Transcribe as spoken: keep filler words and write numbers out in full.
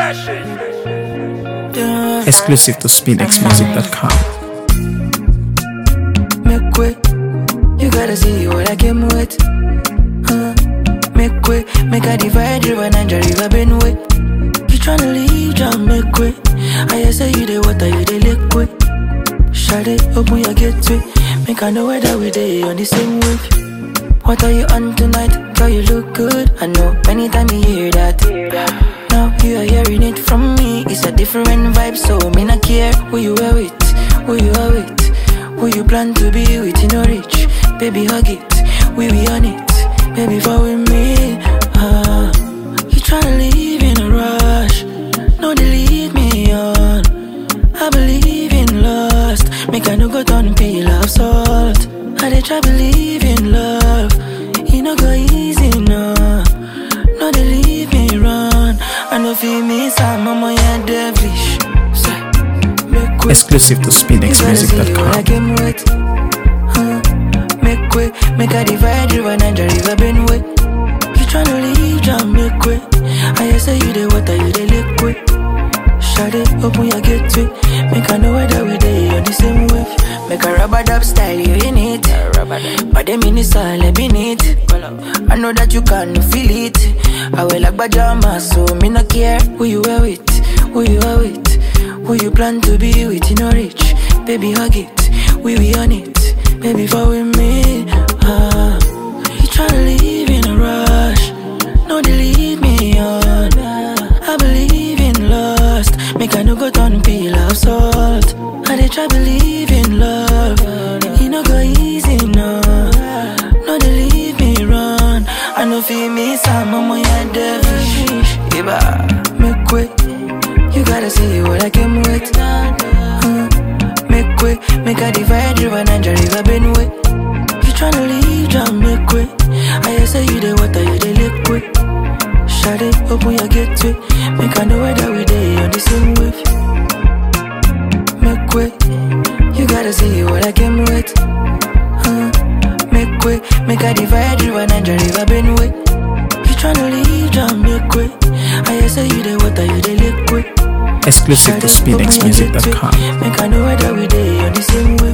Exclusive to spin x music dot com. Make way, you gotta see what I came with. Uh, make way, make a divide river Niger river Benue. You tryna leave, John, make way. I hear say you the water, you the liquid. Shut it, open your gateway. Make I know whether we dey on the same wave. What are you on tonight? Girl, you look good. I know, anytime you hear that. Now you are hearing it from me. It's a different vibe, so me not care who you are with, who you are with, who you plan to be with. You know, rich, baby, hug it. We be on it, baby, fall with me. Uh, you tryna leave in a rush? No, they lead me on. I believe in lust. Make I no go down peel of salt. I dey try believe in love. You no go easy, no. No, they leave me run. I know feel me, some mama, yeah, devilish. Exclusive to spin x music dot com. I came with. Uh, make way, make a divide river Niger river Benue. You tryna leave, John, make way. I hear say you the water, you the liquid. Shut it, open your gateway. Make I know whether we dey on the same wave. Make a rubber dub style, you in it. But them in it's all beneath. I know that you can feel it. I will like pajama, so me no care who you are with, who you are with, who you plan to be with. You know, rich, baby, hug it. We be on it, baby, fall with me. Uh, you tryna leave in a rush? No, they lead me on. I believe in lust. Make I no go down peel of salt. I dey try believe in love. You no go easy, no. No, they leave me run. I know feel me, some mama, yeah, devilish. Make way, you gotta see what I came with. Uh, make way, make a divide river Niger river Benue. You tryna leave, John, make way. I hear say you the water, you the liquid. Shut it, open your gateway. Make I know whether we dey on the same wave. Make way, you gotta see what I came with. Uh, make way, make a divide river Niger river Benue. You tryna leave, John, make way. I hear say you the water, you the liquid. Exclusive to spin x music dot com. Make I know whether we dey on the same way.